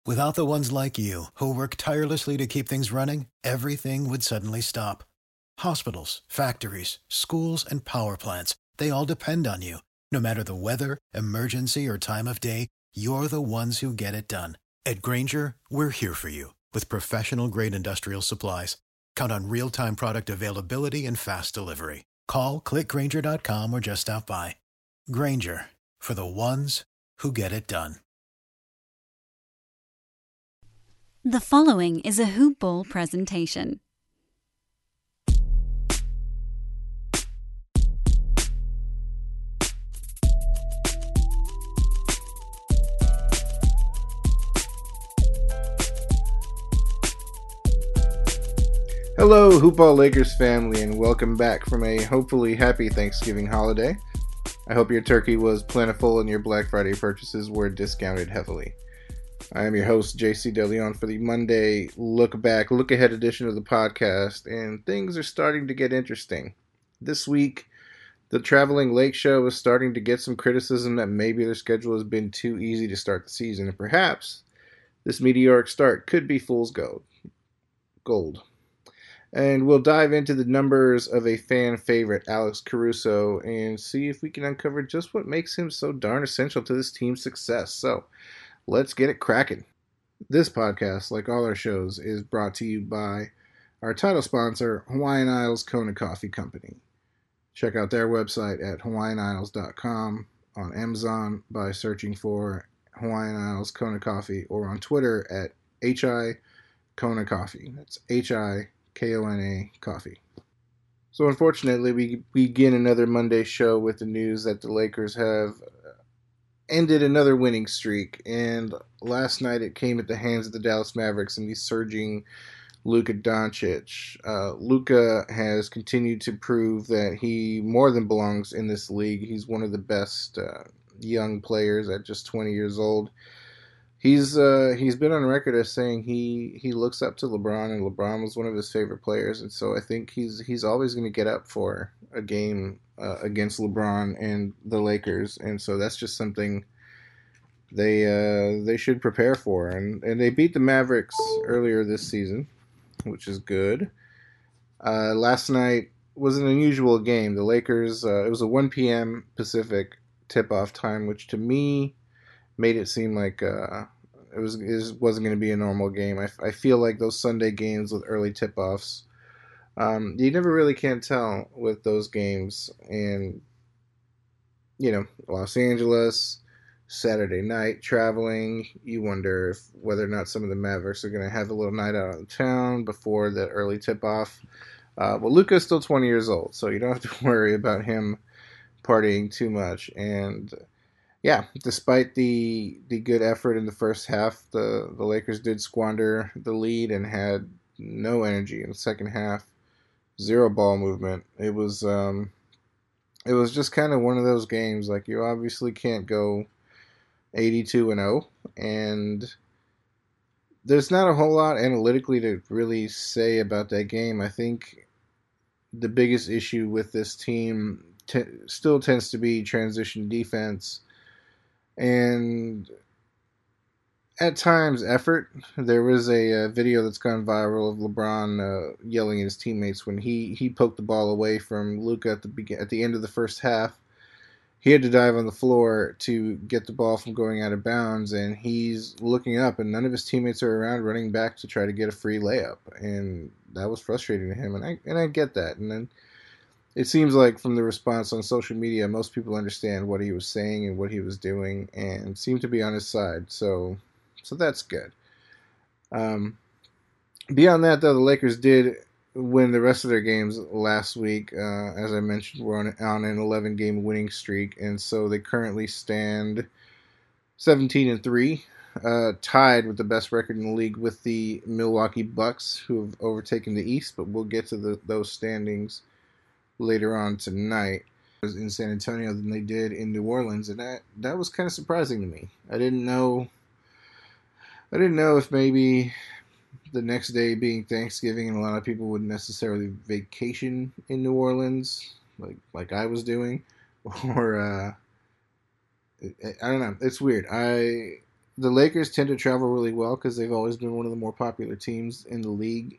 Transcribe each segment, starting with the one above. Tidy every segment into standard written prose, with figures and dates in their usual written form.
Without the ones like you, who work tirelessly to keep things running, everything would suddenly stop. Hospitals, factories, schools, and power plants, they all depend on you. No matter the weather, emergency, or time of day, you're the ones who get it done. At Grainger, we're here for you with professional-grade industrial supplies. Count on real-time product availability and fast delivery. Call, click Grainger.com, or just stop by. Grainger, for the ones who get it done. The following is a Hoop Ball presentation. Hello, Hoop Ball Lakers family, and welcome back from a hopefully happy Thanksgiving holiday. I hope your turkey was plentiful and your Black Friday purchases were discounted heavily. I am your host, JC DeLeon, for the Monday look ahead edition of the podcast, and things are starting to get interesting. This week, the Traveling Lake Show is starting to get some criticism that maybe their schedule has been too easy to start the season, and perhaps this meteoric start could be fool's gold. And we'll dive into the numbers of a fan favorite, Alex Caruso, and see if we can uncover just what makes him so darn essential to this team's success. So, let's get it cracking. This podcast, like all our shows, is brought to you by our title sponsor, Hawaiian Isles Kona Coffee Company. Check out their website at hawaiianisles.com, on Amazon by searching for Hawaiian Isles Kona Coffee, or on Twitter at HI Kona Coffee. That's HI Kona Coffee. So unfortunately, we begin another Monday show with the news that the Lakers have ended another winning streak, and last night it came at the hands of the Dallas Mavericks and the surging Luka Doncic. Luka has continued to prove that he more than belongs in this league. He's one of the best young players at just 20 years old. He's been on record as saying he looks up to LeBron, and LeBron was one of his favorite players, and so I think he's always going to get up for a game against LeBron and the Lakers, and so that's just something they should prepare for, and they beat the Mavericks earlier this season, which is good. Last night was an unusual game. The Lakers, it was a 1 p.m. Pacific tip-off time, which to me made it seem like it wasn't going to be a normal game. I feel like those Sunday games with early tip-offs, you never really can tell with those games. And, Los Angeles, Saturday night, traveling, you wonder whether or not some of the Mavericks are going to have a little night out of town before the early tip-off. Well, Luka's still 20 years old, so you don't have to worry about him partying too much. And yeah, despite the good effort in the first half, the Lakers did squander the lead and had no energy in the second half. Zero ball movement. It was just kind of one of those games. Like, you obviously can't go 82-0, and there's not a whole lot analytically to really say about that game. I think the biggest issue with this team still tends to be transition defense, and at times effort. There was a video that's gone viral of LeBron yelling at his teammates when he poked the ball away from Luka at the end of the first half. He had to dive on the floor to get the ball from going out of bounds, and he's looking up, and none of his teammates are around running back to try to get a free layup, and that was frustrating to him, and I get that. And then it seems like from the response on social media, most people understand what he was saying and what he was doing and seem to be on his side. So that's good. Beyond that, though, the Lakers did win the rest of their games last week. As I mentioned, we're on an 11-game winning streak, and so they currently stand 17-3, tied with the best record in the league with the Milwaukee Bucks, who have overtaken the East, but we'll get to those standings later on tonight. In San Antonio than they did in New Orleans, and that was kind of surprising to me. I didn't know if maybe the next day being Thanksgiving and a lot of people wouldn't necessarily vacation in New Orleans like I was doing, or I don't know. It's weird. the Lakers tend to travel really well because they've always been one of the more popular teams in the league.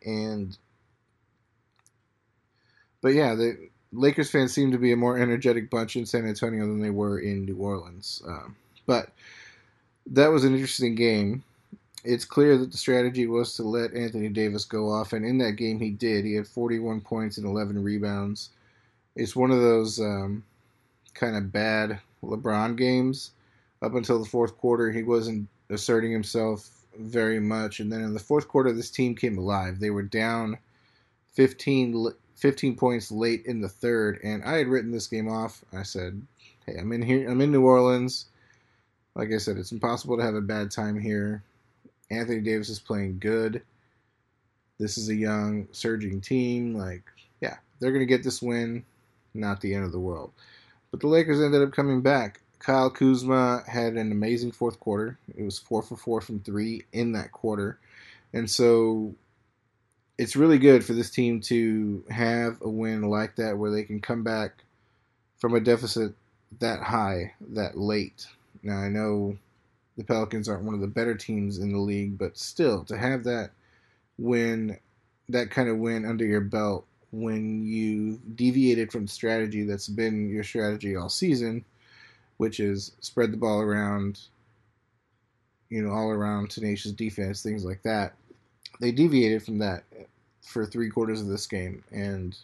But yeah, the Lakers fans seem to be a more energetic bunch in San Antonio than they were in New Orleans. But that was an interesting game. It's clear that the strategy was to let Anthony Davis go off, and in that game he did. He had 41 points and 11 rebounds. It's one of those kind of bad LeBron games. Up until the fourth quarter, he wasn't asserting himself very much, and then in the fourth quarter, this team came alive. They were down 15 points late in the third, and I had written this game off. I said, hey, I'm in here. I'm in New Orleans. Like I said, it's impossible to have a bad time here. Anthony Davis is playing good. This is a young, surging team. Yeah, they're going to get this win. Not the end of the world. But the Lakers ended up coming back. Kyle Kuzma had an amazing fourth quarter. It was 4 for 4 from 3 in that quarter. And so it's really good for this team to have a win like that where they can come back from a deficit that high, that late. Now, I know the Pelicans aren't one of the better teams in the league, but still, to have that win, that kind of win under your belt when you deviated from the strategy that's been your strategy all season, which is spread the ball around, all around tenacious defense, things like that. They deviated from that for 3/4 of this game, and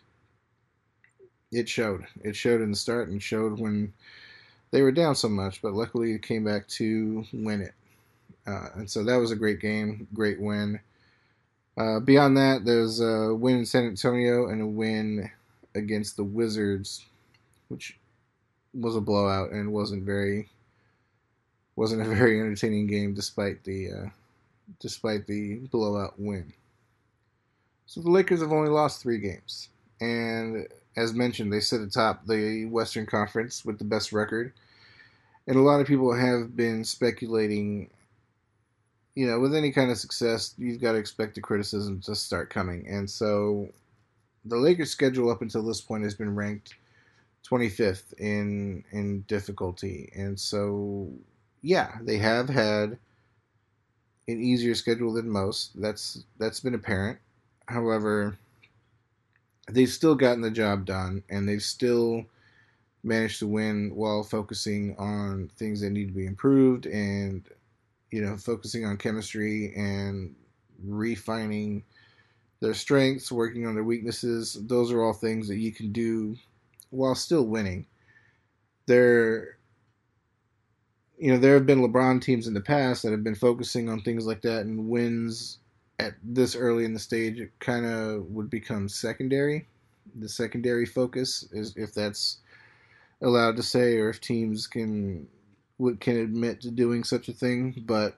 it showed. It showed in the start and showed when they were down so much, but luckily it came back to win it. And so that was a great game, great win. Beyond that, there's a win in San Antonio and a win against the Wizards, which was a blowout and wasn't a very entertaining game despite the blowout win. So the Lakers have only lost 3 games, and as mentioned, they sit atop the Western Conference with the best record. And a lot of people have been speculating, with any kind of success, you've got to expect the criticism to start coming. And so the Lakers' schedule up until this point has been ranked 25th in difficulty. And so, yeah, they have had an easier schedule than most. That's been apparent. However, they've still gotten the job done, and they've still managed to win while focusing on things that need to be improved and, focusing on chemistry and refining their strengths, working on their weaknesses. Those are all things that you can do while still winning. There have been LeBron teams in the past that have been focusing on things like that, and wins at this early in the stage, it kind of would become secondary. The secondary focus is, if that's allowed to say, or if teams can admit to doing such a thing. But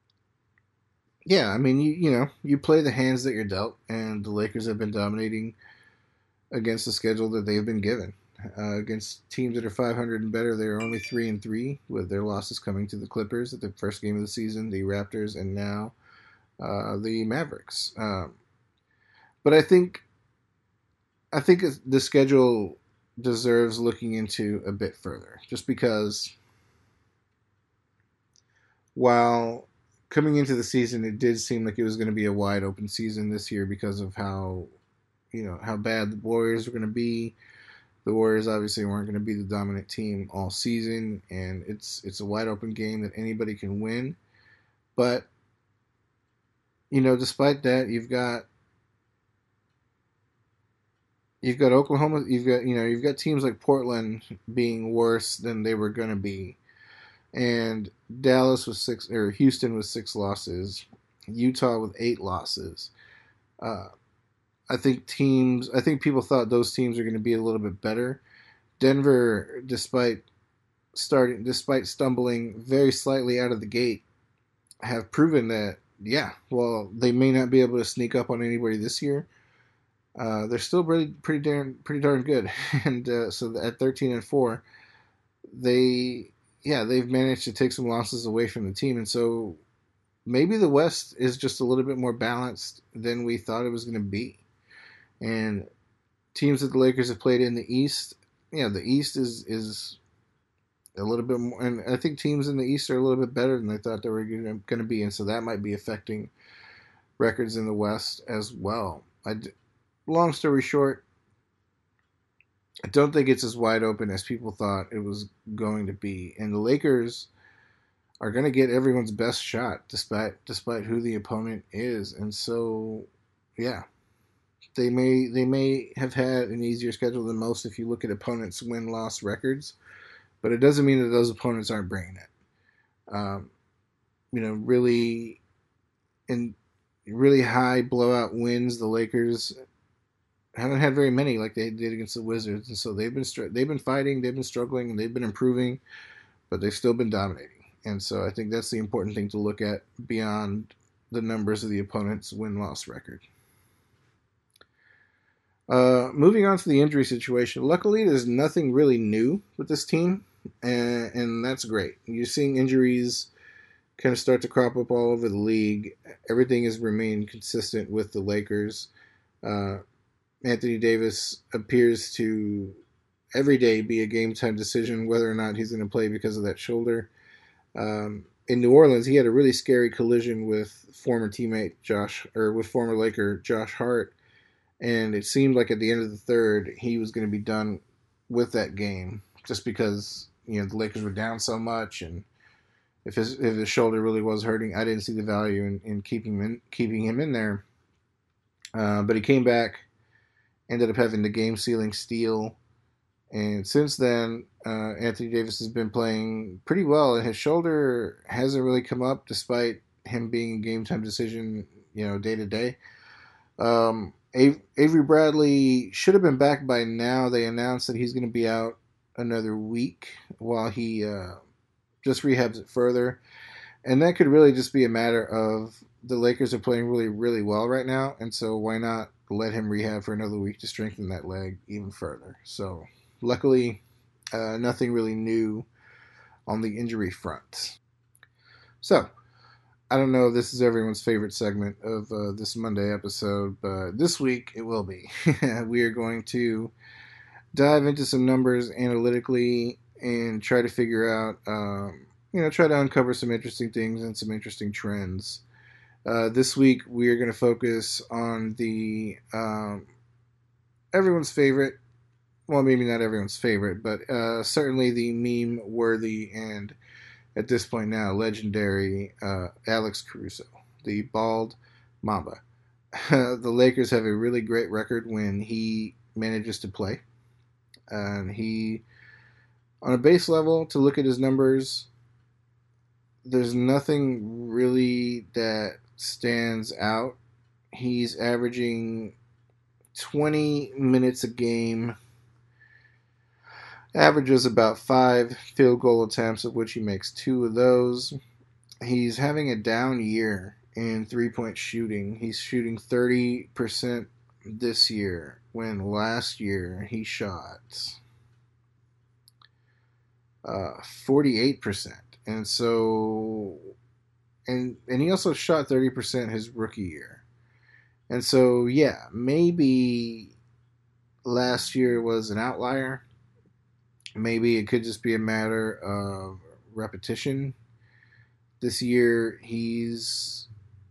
yeah, I mean, you play the hands that you're dealt, and the Lakers have been dominating against the schedule that they've been given. Against teams that are 500 and better, they're only 3-3, with their losses coming to the Clippers at the first game of the season, the Raptors, and now the Mavericks. But I think the schedule deserves looking into a bit further, just because while coming into the season, it did seem like it was going to be a wide open season this year because of how bad the Warriors were going to be. The Warriors obviously weren't going to be the dominant team all season, and it's a wide open game that anybody can win. But despite that, you've got Oklahoma. You've got teams like Portland being worse than they were going to be, and Dallas with 6, or Houston with 6 losses, Utah with 8 losses. I think people thought those teams are going to be a little bit better. Denver, despite stumbling very slightly out of the gate, have proven that, they may not be able to sneak up on anybody this year. They're still pretty darn good, and so at 13-4, they've managed to take some losses away from the team, and so maybe the West is just a little bit more balanced than we thought it was going to be. And teams that the Lakers have played in the East, the East is a little bit more, and I think teams in the East are a little bit better than they thought they were going to be, and so that might be affecting records in the West as well. Long story short, I don't think it's as wide open as people thought it was going to be, and the Lakers are going to get everyone's best shot, despite who the opponent is, and so yeah, they may have had an easier schedule than most if you look at opponents' win-loss records, but it doesn't mean that those opponents aren't bringing it. Really in really high blowout wins, the Lakers haven't had very many like they did against the Wizards, and so they've been fighting, they've been struggling, and they've been improving, but they've still been dominating. And so I think that's the important thing to look at beyond the numbers of the opponent's win-loss record. Moving on to the injury situation. Luckily, there's nothing really new with this team, and that's great. You're seeing injuries kind of start to crop up all over the league. Everything has remained consistent with the Lakers. Anthony Davis appears to every day be a game-time decision whether or not he's going to play because of that shoulder. In New Orleans, he had a really scary collision with former Laker Josh Hart, and it seemed like at the end of the third he was going to be done with that game, just because the Lakers were down so much, and if his shoulder really was hurting, I didn't see the value in keeping him in there. But he came back, ended up having the game-sealing steal, and since then, Anthony Davis has been playing pretty well, and his shoulder hasn't really come up despite him being a game-time decision, day to day. Avery Bradley should have been back by now. They announced that he's going to be out another week while he just rehabs it further. And that could really just be a matter of the Lakers are playing really, really well right now, and so why not let him rehab for another week to strengthen that leg even further. So luckily, nothing really new on the injury front. So, I don't know if this is everyone's favorite segment of this Monday episode, but this week it will be. We are going to dive into some numbers analytically and try to figure out, try to uncover some interesting things and some interesting trends. This week we are going to focus on the everyone's favorite, well, maybe not everyone's favorite, but certainly the meme-worthy and at this point now legendary Alex Caruso, the bald Mamba. The Lakers have a really great record when he manages to play. And he, on a base level, to look at his numbers, there's nothing really that stands out. He's averaging 20 minutes a game, averages about 5 field goal attempts, of which he makes 2 of those. He's having a down year in three-point shooting. He's shooting 30% this year, when last year he shot 48%. And so, and he also shot 30% his rookie year. And so, yeah, maybe last year was an outlier. Maybe it could just be a matter of repetition. This year, because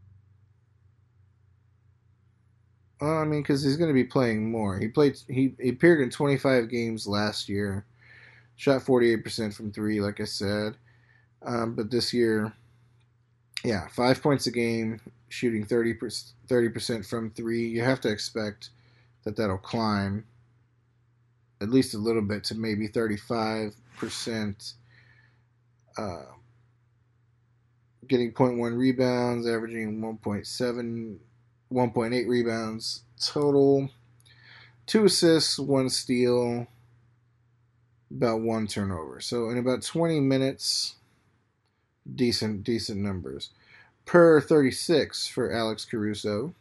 he's going to be playing more. He appeared in 25 games last year, shot 48% from 3, like I said. But this year, 5 points a game, shooting 30% from 3. You have to expect that'll climb at least a little bit to maybe 35%, getting 0.1 rebounds, averaging 1.8 rebounds total, 2 assists, 1 steal, about 1 turnover. So in about 20 minutes, decent numbers. Per 36 for Alex Caruso.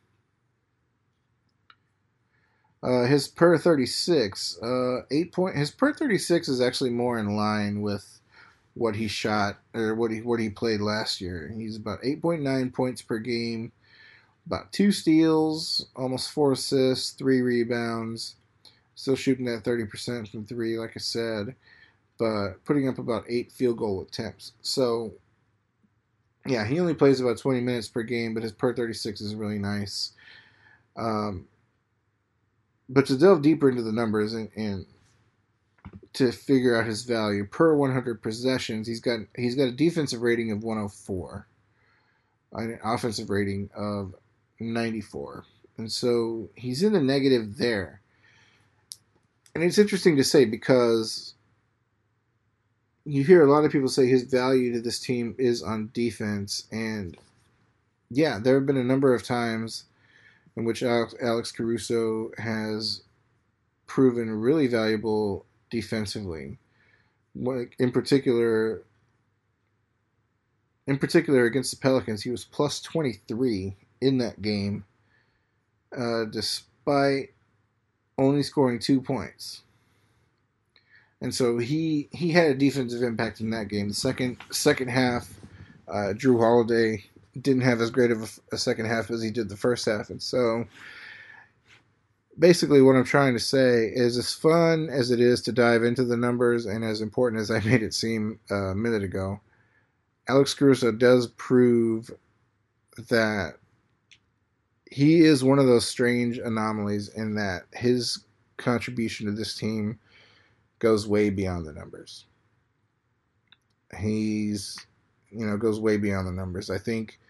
His per 36, 8 point. His per 36 is actually more in line with what he shot or what he played last year. He's about 8.9 points per game, about 2 steals, almost 4 assists, 3 rebounds. Still shooting at 30% from 3, like I said. but putting up about 8 field goal attempts. So, yeah, he only plays about 20 minutes per game, but his per 36 is really nice. But to delve deeper into the numbers and to figure out his value, per 100 possessions, he's got a defensive rating of 104, an offensive rating of 94. And so he's in the negative there. And it's interesting to say because you hear a lot of people say his value to this team is on defense. And yeah, there have been a number of times in which Alex Caruso has proven really valuable defensively. In particular against the Pelicans, he was plus 23 in that game, despite only scoring 2 points. And so he had a defensive impact in that game. The second half, Jrue Holiday didn't have as great of a second half as he did the first half. And so basically what I'm trying to say is, as fun as it is to dive into the numbers and as important as I made it seem a minute ago, Alex Caruso does prove that he is one of those strange anomalies in that his contribution to this team goes way beyond the numbers. Goes way beyond the numbers. I think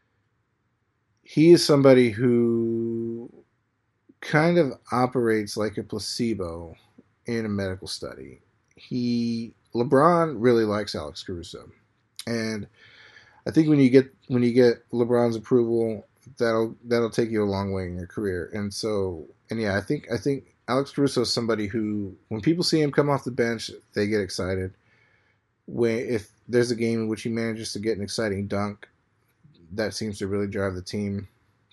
he is somebody who kind of operates like a placebo in a medical study. LeBron really likes Alex Caruso, and I think when you get LeBron's approval, that'll take you a long way in your career. I think Alex Caruso is somebody who, when people see him come off the bench, they get excited. If there's a game in which he manages to get an exciting dunk, that seems to really drive the team.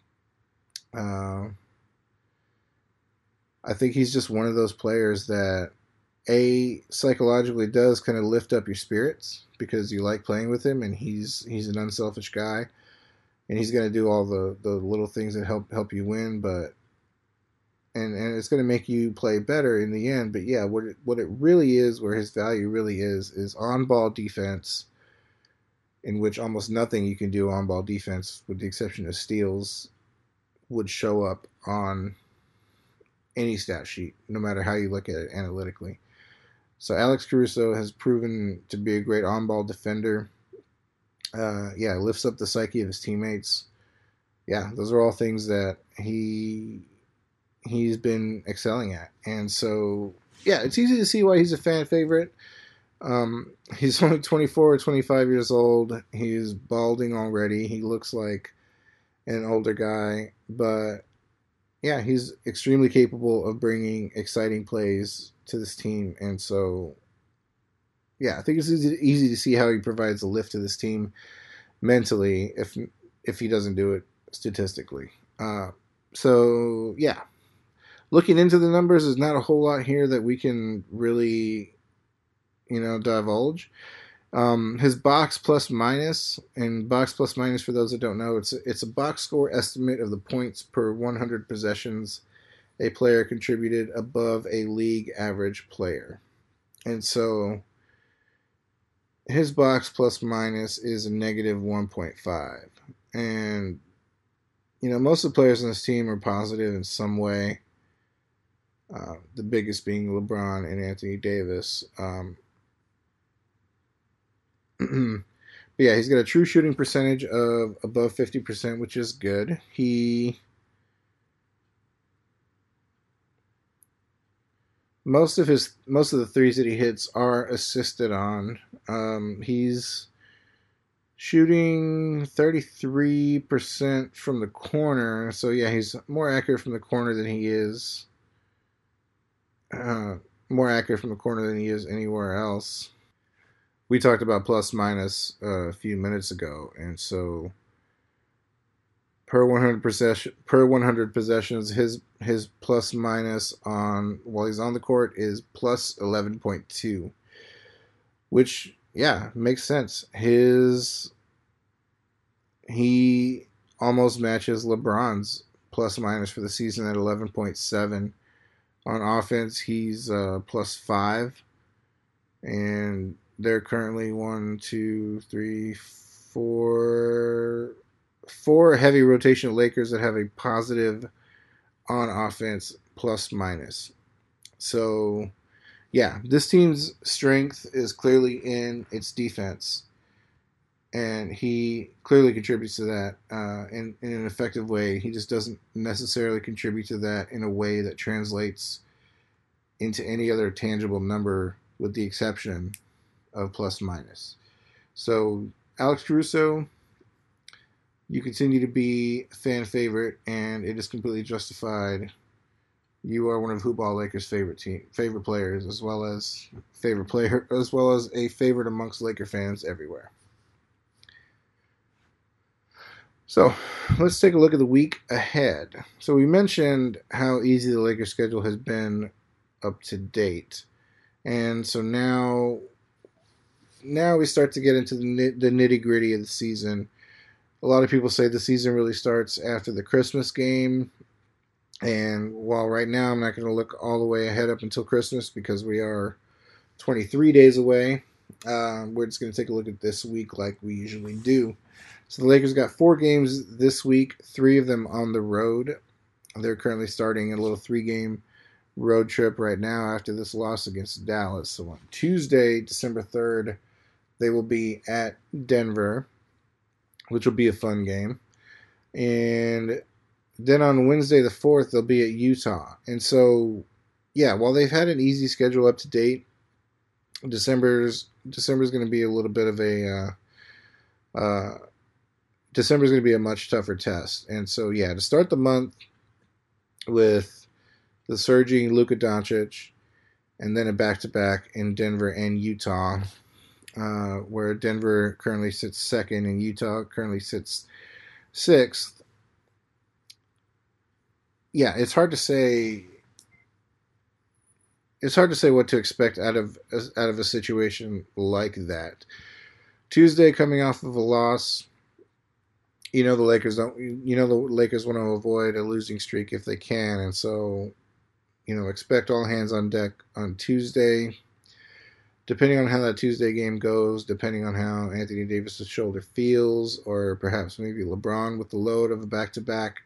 I think he's just one of those players that psychologically does kind of lift up your spirits because you like playing with him, and he's an unselfish guy, and he's going to do all the little things that help you win, and it's going to make you play better in the end. But yeah, what it really is, where his value really is on-ball defense, in which almost nothing you can do on-ball defense, with the exception of steals, would show up on any stat sheet, no matter how you look at it analytically. So Alex Caruso has proven to be a great on-ball defender. Lifts up the psyche of his teammates. Yeah, those are all things that he's been excelling at. And so, yeah, it's easy to see why he's a fan favorite. He's only 24 or 25 years old. He's balding already. He looks like an older guy, but yeah, he's extremely capable of bringing exciting plays to this team. And so, yeah, I think it's easy to see how he provides a lift to this team mentally if he doesn't do it statistically. So, yeah, looking into the numbers, there's not a whole lot here that we can really, divulge. His box plus minus, and box plus minus, for those that don't know, it's a box score estimate of the points per 100 possessions a player contributed above a league average player. And so his box plus minus is a negative 1.5. And, most of the players on this team are positive in some way. The biggest being LeBron and Anthony Davis. But yeah, he's got a true shooting percentage of above 50%, which is good. Most of the threes that he hits are assisted on. He's shooting 33% from the corner. So yeah, he's more accurate from the corner than he is. More accurate from the corner than he is anywhere else. We talked about plus minus a few minutes ago, and so per 100 possessions, his plus minus while he's on the court is plus 11.2, which makes sense. He almost matches LeBron's plus minus for the season at 11.7. On offense, he's plus 5. And they're currently one, two, three, four heavy rotation Lakers that have a positive on offense plus minus. So, yeah, this team's strength is clearly in its defense. And he clearly contributes to that in an effective way. He just doesn't necessarily contribute to that in a way that translates into any other tangible number, with the exception of plus minus. So, Alex Caruso, you continue to be a fan favorite, and it is completely justified. You are one of Hoopball Lakers' favorite players, as well as a favorite amongst Laker fans everywhere. So let's take a look at the week ahead. So we mentioned how easy the Lakers' schedule has been up to date, and so now we start to get into the nitty gritty of the season. A lot of people say the season really starts after the Christmas game, and while right now I'm not going to look all the way ahead up until Christmas because we are 23 days away, we're just going to take a look at this week like we usually do. So the Lakers got 4 games this week, 3 of them on the road. They're currently starting a little 3-game road trip right now after this loss against Dallas. So on Tuesday, December 3rd, they will be at Denver, which will be a fun game. And then on Wednesday the 4th, they'll be at Utah. And so, yeah, while they've had an easy schedule up to date, December's going to be a little bit of a December is going to be a much tougher test. And so, yeah, to start the month with the surging Luka Doncic and then a back-to-back in Denver and Utah, where Denver currently sits second and Utah currently sits sixth. Yeah, it's hard to say. It's hard to say what to expect out of a situation like that. Tuesday, coming off of a loss. The Lakers want to avoid a losing streak if they can, and so, expect all hands on deck on Tuesday. Depending on how that Tuesday game goes, depending on how Anthony Davis' shoulder feels, or perhaps maybe LeBron with the load of a back-to-back,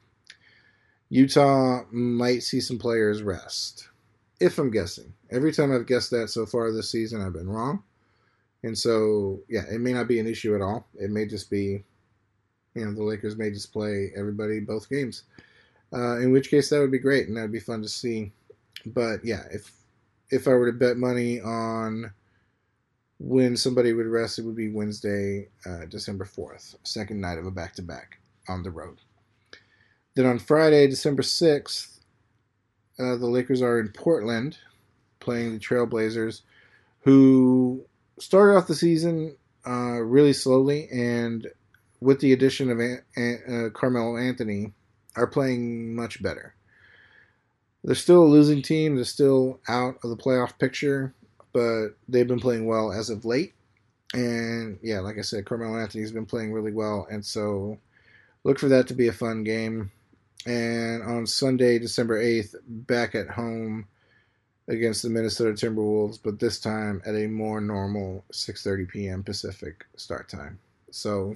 Utah might see some players rest. If I'm guessing. Every time I've guessed that so far this season, I've been wrong. And so, yeah, it may not be an issue at all. It may just be, the Lakers may just play everybody both games. In which case, that would be great, and that would be fun to see. But, yeah, if I were to bet money on when somebody would rest, it would be Wednesday, December 4th, second night of a back-to-back on the road. Then on Friday, December 6th, the Lakers are in Portland playing the Trailblazers, who started off the season really slowly, and with the addition of Carmelo Anthony, are playing much better. They're still a losing team. They're still out of the playoff picture, but they've been playing well as of late. And, yeah, like I said, Carmelo Anthony's been playing really well, and so look for that to be a fun game. And on Sunday, December 8th, back at home against the Minnesota Timberwolves, but this time at a more normal 6:30 p.m. Pacific start time. So,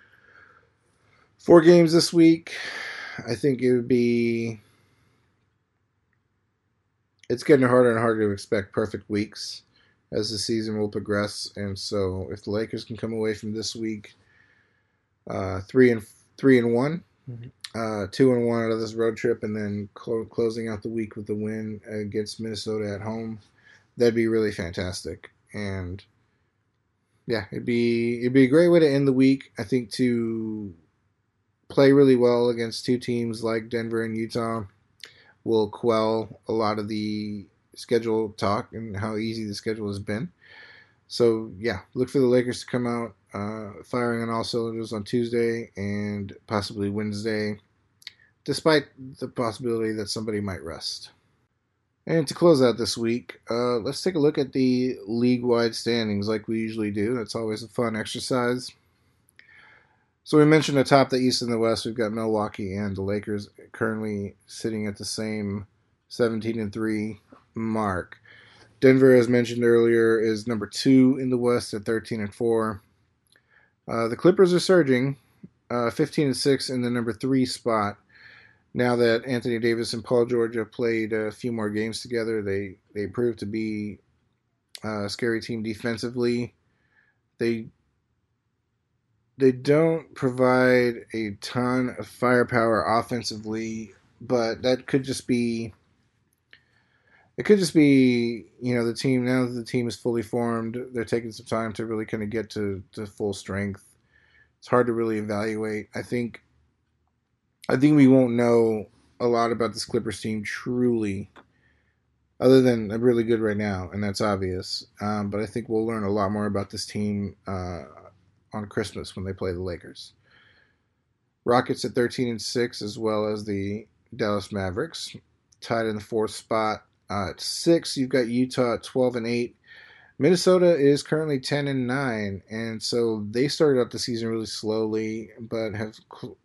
4 games this week. I think it's getting harder and harder to expect perfect weeks as the season will progress. And so, if the Lakers can come away from this week 3-1, 2-1 out of this road trip, and then closing out the week with the win against Minnesota at home, that'd be really fantastic. And yeah, it'd be a great way to end the week. I think to play really well against 2 teams like Denver and Utah will quell a lot of the schedule talk and how easy the schedule has been. So yeah, look for the Lakers to come out firing on all cylinders on Tuesday and possibly Wednesday, despite the possibility that somebody might rest. And to close out this week, let's take a look at the league-wide standings like we usually do. That's always a fun exercise. So we mentioned atop the East and the West, we've got Milwaukee and the Lakers currently sitting at the same 17-3 mark. Denver, as mentioned earlier, is number 2 in the West at 13-4. The Clippers are surging, 15-6 in the number 3 spot. Now that Anthony Davis and Paul George have played a few more games together, they prove to be a scary team defensively. They don't provide a ton of firepower offensively, but that could just be the team, now that the team is fully formed, they're taking some time to really kind of get to full strength. It's hard to really evaluate. I think we won't know a lot about this Clippers team truly, other than they're really good right now, and that's obvious. But I think we'll learn a lot more about this team on Christmas when they play the Lakers. Rockets at 13-6, as well as the Dallas Mavericks, tied in the 4th spot. At 6, you've got Utah at 12-8. Minnesota is currently 10-9, and so they started out the season really slowly, but have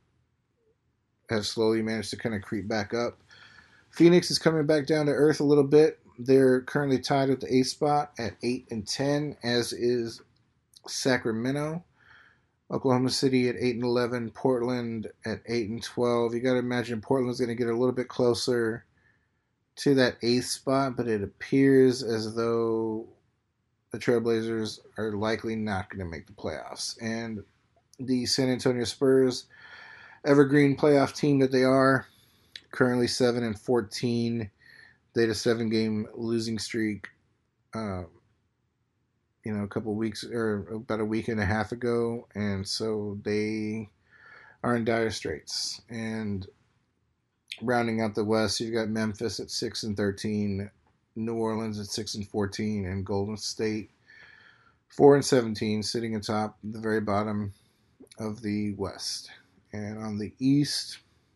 slowly managed to kind of creep back up. Phoenix is coming back down to earth a little bit. They're currently tied with the 8th spot at 8-10, as is Sacramento. Oklahoma City at 8-11, Portland at 8-12. You got to imagine Portland's going to get a little bit closer to that 8th spot, but it appears as though the Trailblazers are likely not going to make the playoffs. And the San Antonio Spurs, evergreen playoff team that they are, currently 7-14. They had a 7-game losing streak, a couple weeks or about a week and a half ago, and so they are in dire straits. And rounding out the West, you've got Memphis at 6-13, New Orleans at 6-14, and Golden State 4-17, sitting atop the very bottom of the West. And on the East,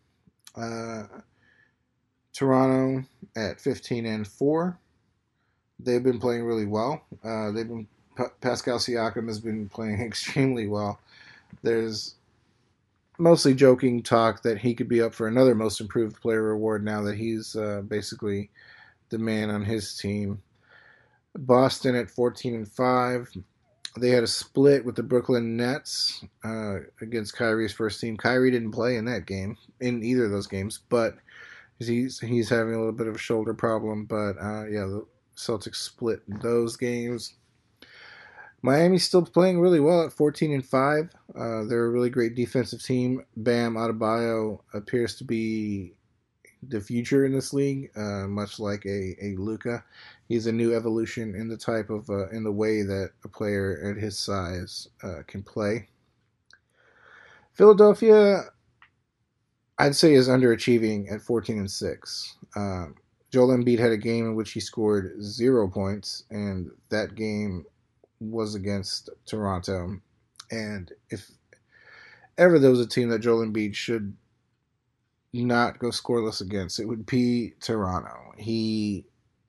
Toronto at 15-4. They've been playing really well. Pascal Siakam has been playing extremely well. There's mostly joking talk that he could be up for another Most Improved Player award now that he's basically the man on his team. Boston at 14-5. They had a split with the Brooklyn Nets against Kyrie's first team. Kyrie didn't play in that game, in either of those games, but he's having a little bit of a shoulder problem. But the Celtics split those games. Miami's still playing really well at 14-5. They're a really great defensive team. Bam Adebayo appears to be the future in this league, much like a Luka. He's a new evolution in the type of in the way that a player at his size can play. Philadelphia, I'd say, is underachieving at 14-6. Joel Embiid had a game in which he scored 0 points, and that game was against Toronto. And if ever there was a team that Joel Embiid should not go scoreless against, it would be Toronto. He's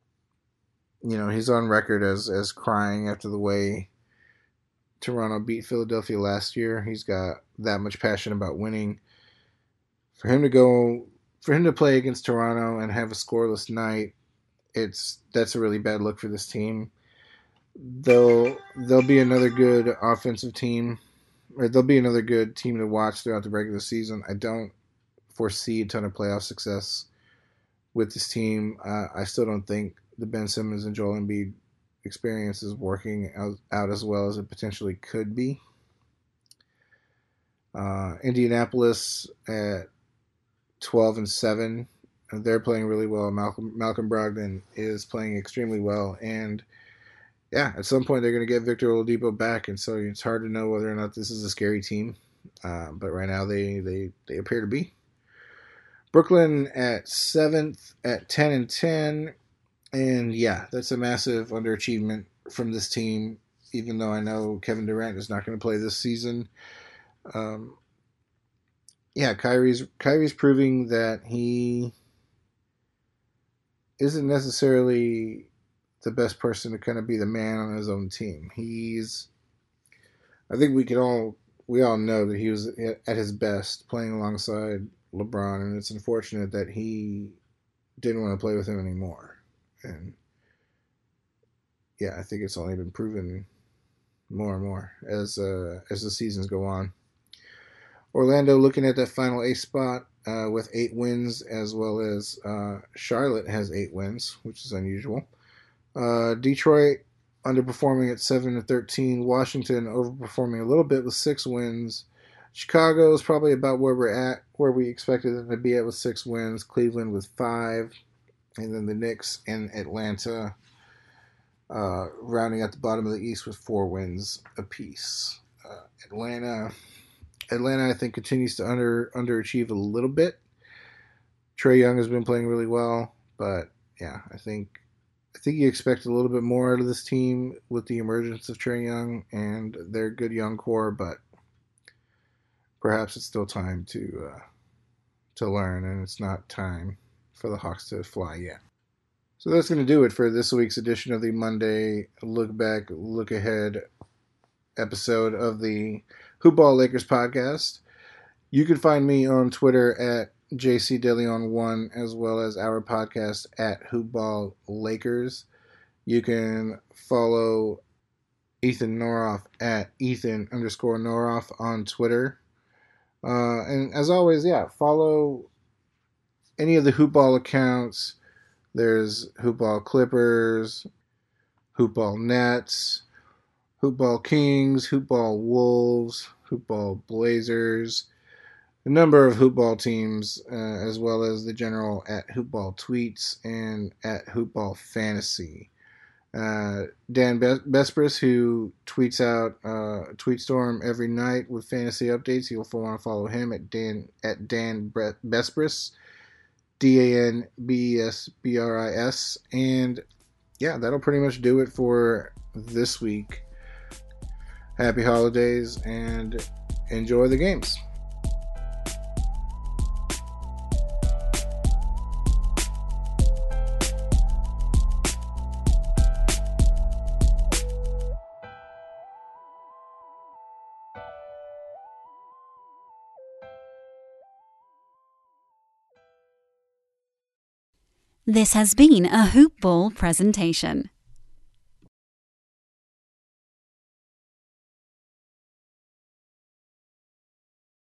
on record as crying after the way Toronto beat Philadelphia last year. He's got that much passion about winning. For him to play against Toronto and have a scoreless night, that's a really bad look for this team. They'll be another good offensive team, or they'll be another good team to watch throughout the regular season. I don't foresee a ton of playoff success with this team. I still don't think the Ben Simmons and Joel Embiid experience is working out as well as it potentially could be. Indianapolis at 12-7. They're playing really well. Malcolm Brogdon is playing extremely well, and at some point they're going to get Victor Oladipo back, and so it's hard to know whether or not this is a scary team. But right now they appear to be. Brooklyn at 7th at 10-10, and that's a massive underachievement from this team. Even though I know Kevin Durant is not going to play this season. Kyrie's proving that he isn't necessarily the best person to kind of be the man on his own team. I think we all know that he was at his best playing alongside LeBron, and it's unfortunate that he didn't want to play with him anymore. And yeah, I think it's only been proven more and more as the seasons go on. Orlando looking at that final 8 spot with 8 wins, as well as Charlotte has 8 wins, which is unusual. Detroit underperforming at 7-13. Washington overperforming a little bit with 6 wins. Chicago is probably about where we're at, where we expected them to be at with 6 wins. Cleveland with 5, and then the Knicks and Atlanta rounding at the bottom of the East with 4 wins apiece. Atlanta, I think, continues to underachieve a little bit. Trae Young has been playing really well, but yeah, I think you expect a little bit more out of this team with the emergence of Trae Young and their good young core, but perhaps it's still time to learn, and it's not time for the Hawks to fly yet. So that's going to do it for this week's edition of the Monday Look Back, Look Ahead episode of the Hoopball Lakers podcast. You can find me on Twitter at JCDeLeon1, as well as our podcast at Hoopball Lakers. You can follow Ethan Noroff at Ethan_Noroff on Twitter. And as always, follow any of the Hoopball accounts. There's Hoopball Clippers, Hoopball Nets, Hoopball Kings, Hoopball Wolves, Hoopball Blazers, a number of Hoopball teams, as well as the general at Hoopball Tweets and at Hoopball Fantasy. Dan Bespris, who tweets out Tweetstorm every night with fantasy updates. You'll want to follow him at Dan Bespris, DANBESBRIS. And yeah, that'll pretty much do it for this week. Happy holidays and enjoy the games. This has been a Hoop Ball presentation.